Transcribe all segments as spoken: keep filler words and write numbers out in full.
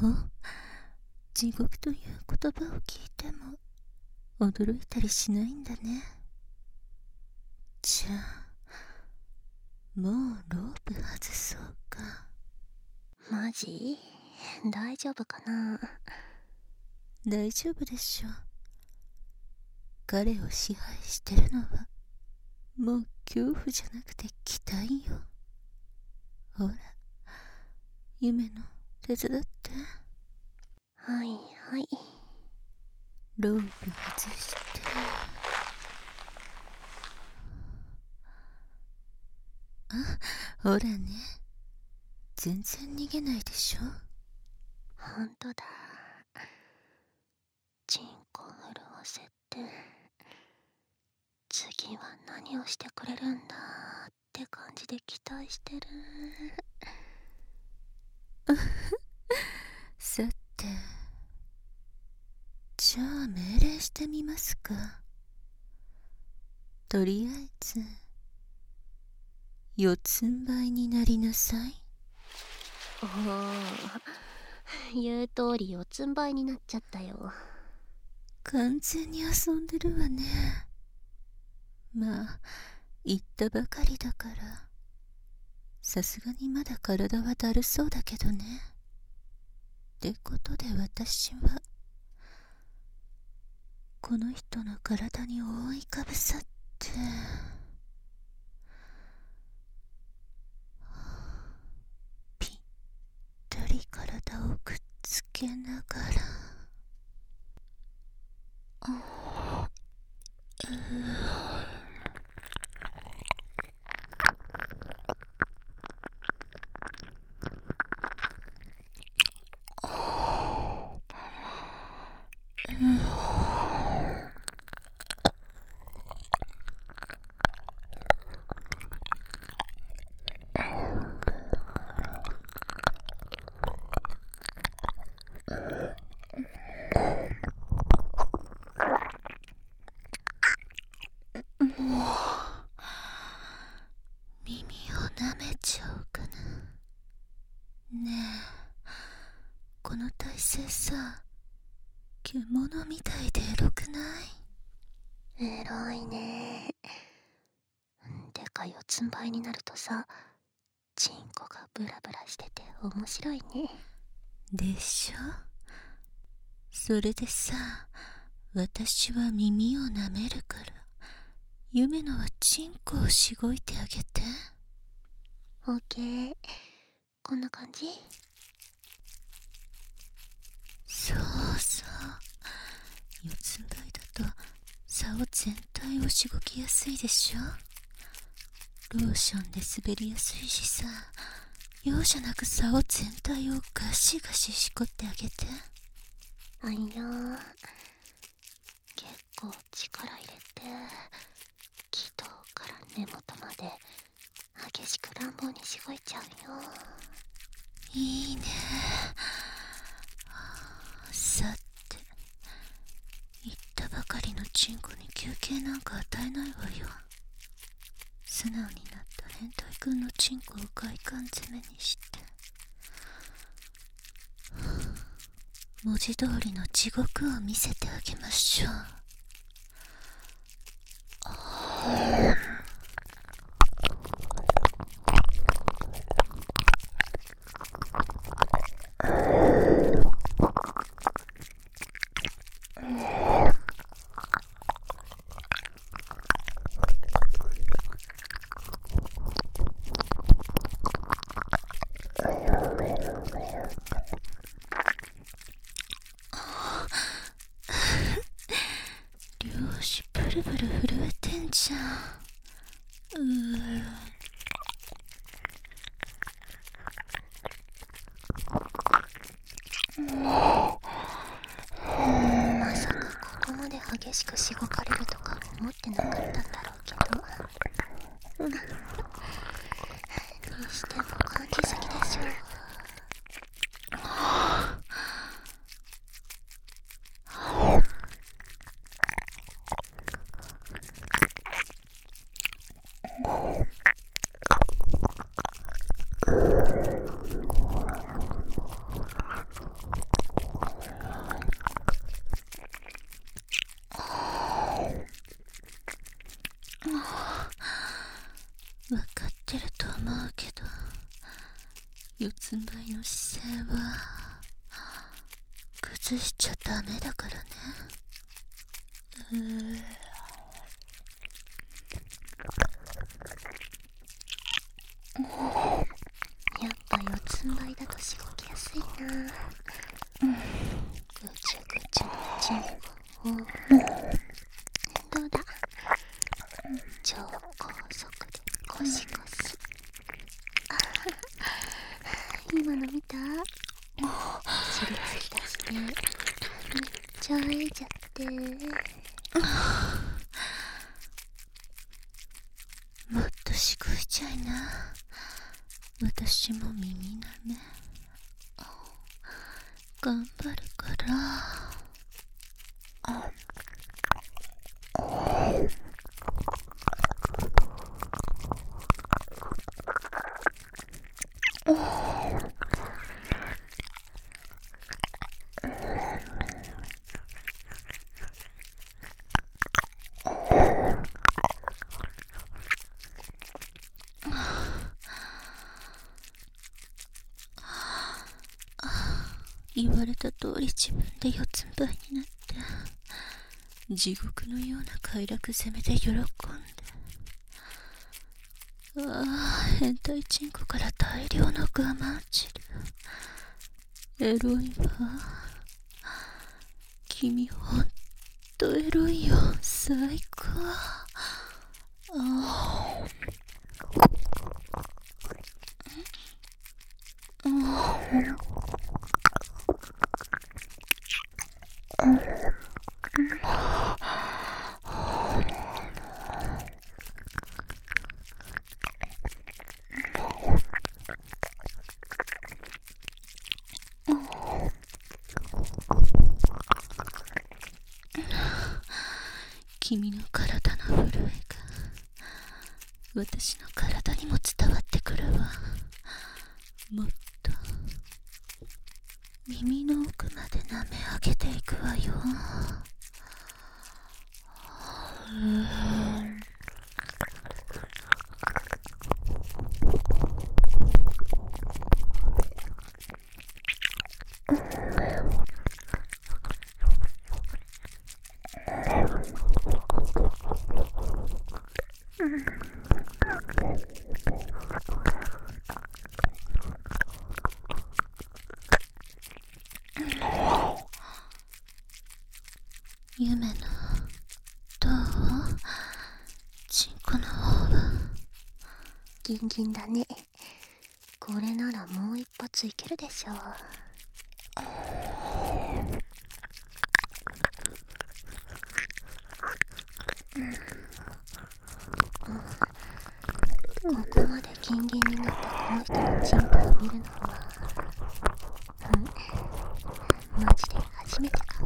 地獄という言葉を聞いても驚いたりしないんだね。じゃあもうロープ外そうか。 マジ？大丈夫かな？ 大丈夫でしょ。彼を支配してるのはもう恐怖じゃなくて期待よ。ほら、夢の手伝って。 はいはい。 ロープ外して。あ、ほらね、全然逃げないでしょ。 ほんとだ。チンコ震わせて、次は何をしてくれるんだって感じで期待してる。 さて、じゃあ命令してみますか。とりあえず四つん這いになりなさい。 おお、言う通り四つん這いになっちゃったよ。 完全に遊んでるわね。まあ言ったばかりだからさすがにまだ体はだるそうだけどね。ってことで私はこの人の体に覆いかぶさってぴったり体をくっつけながら、あう耳を舐めちゃおうかな。ねえ、この体勢さ、獣みたいでエロくない？ エロいね。てか四つん這いになるとさ、チンコがブラブラしてて面白いね。 でしょ。それでさ、私は耳を舐めるから夢のはチンコをしごいてあげて。 オッケー。こんな感じ？ そうそう、四つん這いだと竿全体をしごきやすいでしょ。ローションで滑りやすいしさ、容赦なく竿全体をガシガシしこってあげて。 あいやー、結構力入れて気筒から根元まで激しく乱暴にしごいちゃうよ。 いいね。さて、言ったばかりのチンコに休憩なんか与えないわよ。素直になった変態君のチンコを外観攻めにして文字通りの地獄を見せてあげましょう。両手ブルブル震えてんじゃん。うーまさかここまで激しくしごかれるとか思ってなかったんだろうけどにしても感じすぎでしょ。 は崩しちゃダメだからね。うーやっぱ四つん這いだとしごきやすいな。ぐちゅぐちゅぐちゅ。おどうだ、超高速でゴシゴシ。今の見た？しりつきだしね。めっちゃ会えちゃって。 もっとしごいちゃいな。私も耳なめ頑張るから。言われた通り自分で四つん這いになって地獄のような快楽攻めで喜んで、ああ変態チンコから大量の我慢汁。エロいわ。君ほんとエロいよ。最高。ああ君の体の震えが私の体にも伝わってくるわ。もっと耳の奥まで舐め上げていくわよ。夢のどう？チンコの方はギンギンだね。これならもう一発いけるでしょう。ここまでギンギンになったこの人のチンコを見るのは、うん、マジで初めてかも。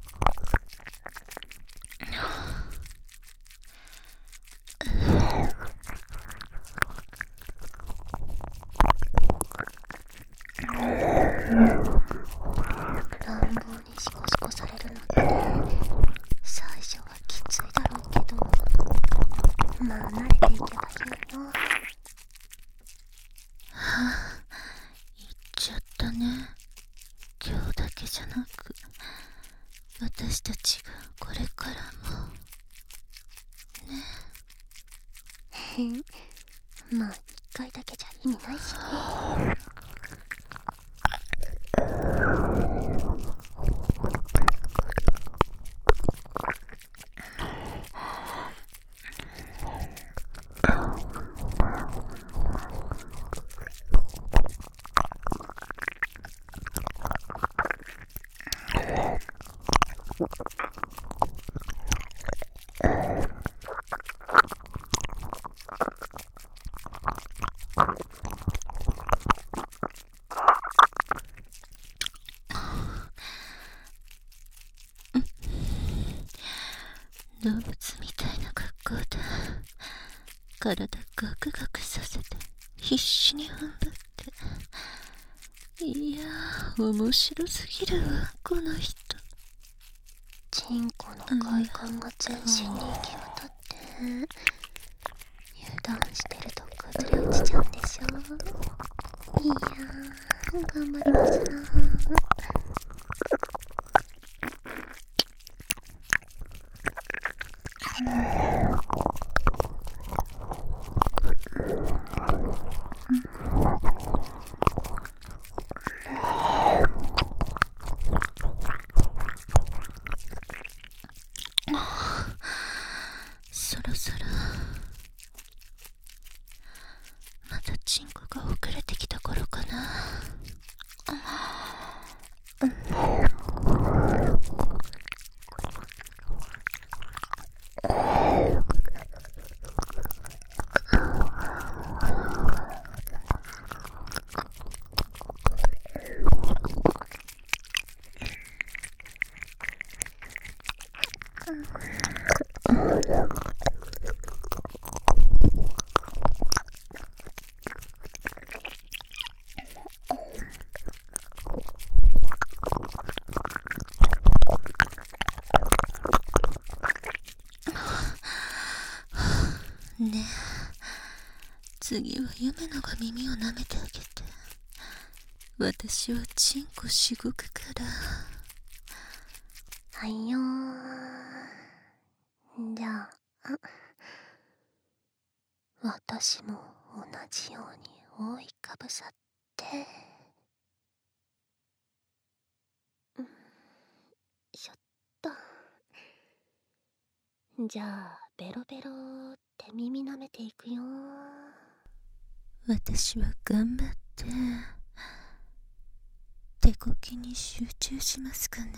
乱暴にシコシコされるのって最初はきついだろうけど、まあ慣れていけばいいの。 はあ、言っちゃったね。今日だけじゃなく私たちがこれからもね。 へん、まあ一回だけじゃ意味ないしね。 動物みたいな格好で体ガクガクさせて必死に踏ん張って、いやー面白すぎるわこの人。 チンコの快感が全身に行き渡って、油断してると崩れ落ちちゃうんでしょ。いやー頑張りますな。 そろそろまたチンコが遅れてきた頃かな。ねえ、次はゆめのが耳を舐めてあげて、私はチンコしごくから。 はいよー。じゃあ私も同じように覆いかぶさって、うん、しょっと。じゃあベロベロって耳舐めていくよ。 私は頑張って手こきに集中しますかね。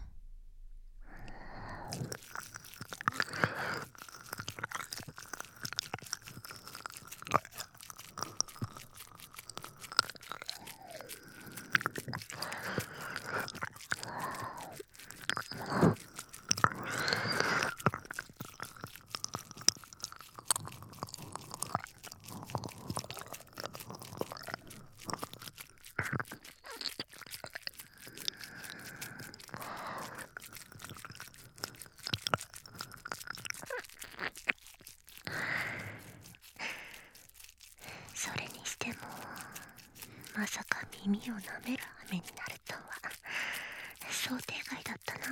それにしてもまさか耳を舐める羽目になるとは想定外だった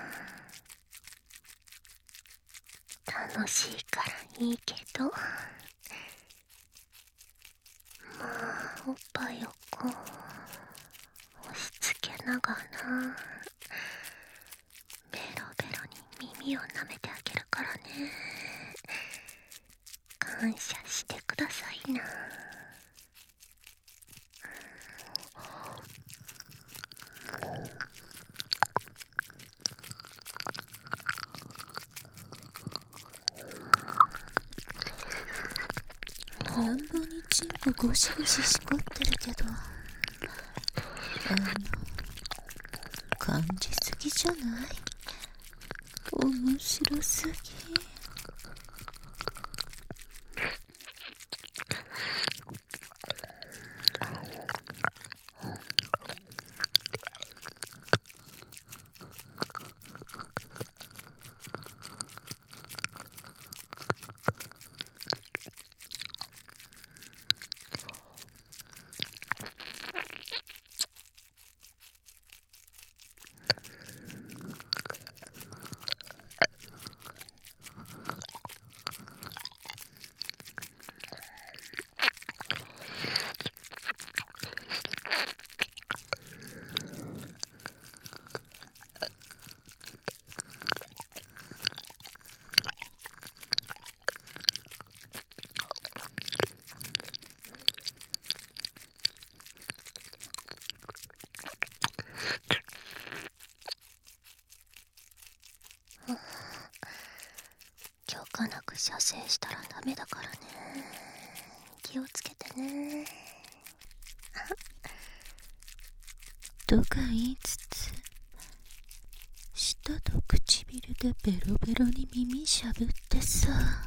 な。楽しいからいいけど、まあおっぱいをこう押し付けながらベロベロに耳を舐めてあげるからね。感謝してくださいな。 乱暴にチンコゴシゴシしこってるけど、あの感じすぎじゃない？面白すぎ。 許可なく射精したらダメだからね。気をつけてね。 とか言いつつ、舌と唇でベロベロに耳しゃぶってさ、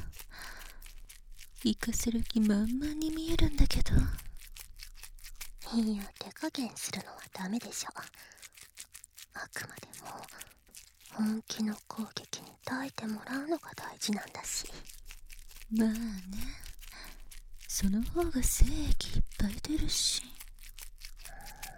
生かせる気満々に見えるんだけど。 いや、手加減するのはダメでしょ。あくまでも本気の攻撃に耐えてもらうのが大事なんだし。 まあね、その方が精液いっぱい出るし。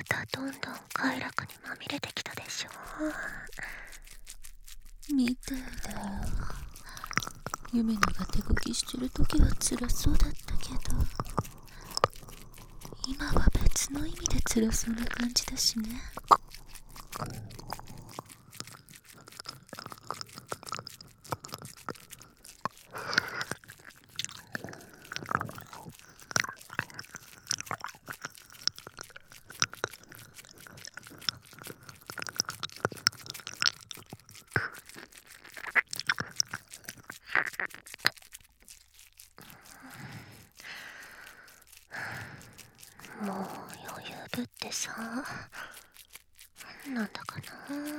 たどんどん快楽にまみれてきたでしょ。 みたいだよ。夢のが手こきしてる時は辛そうだったけど、今は別の意味で辛そうな感じだしね。 もう余裕ぶってさ、なんだかな。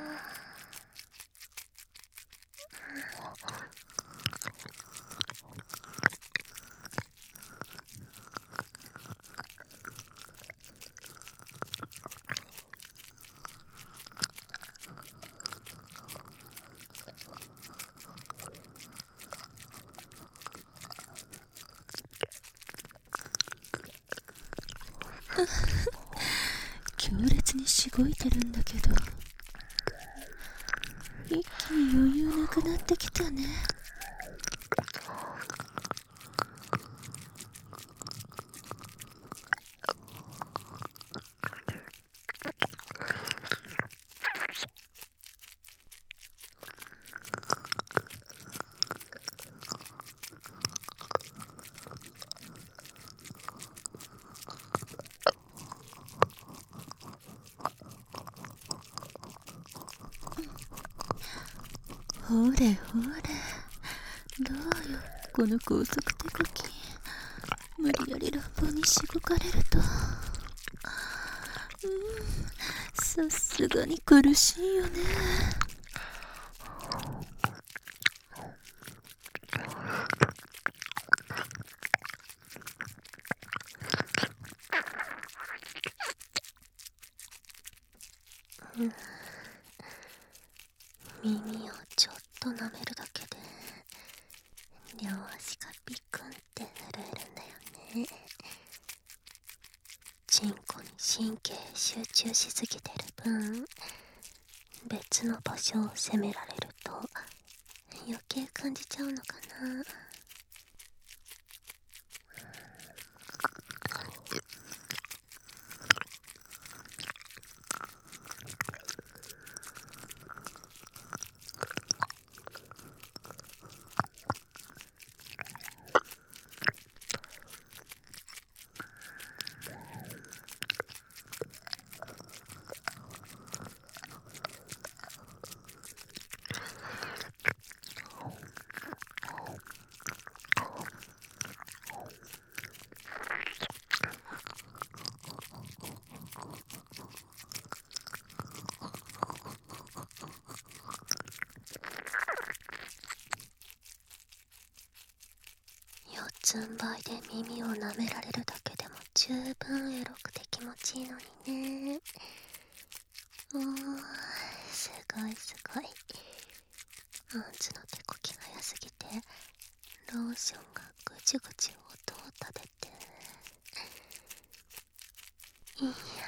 強烈にしごいてるんだけど、一気に余裕なくなってきたね。ほれほれ、どうよこの高速手こき。無理やり乱暴にしごかれると、うん、さすがに苦しいよね。 うん、耳をちょっと舐めるだけで両足がピクンって震えるんだよね。チンコに神経集中しすぎてる分、別の場所を責められると余計感じちゃうのかな。四つん這いで耳を舐められるだけでも十分エロくて気持ちいいのにね。おー、すごいすごい。アンズの手こきが良すぎてローションがぐちぐち音を立てて、いや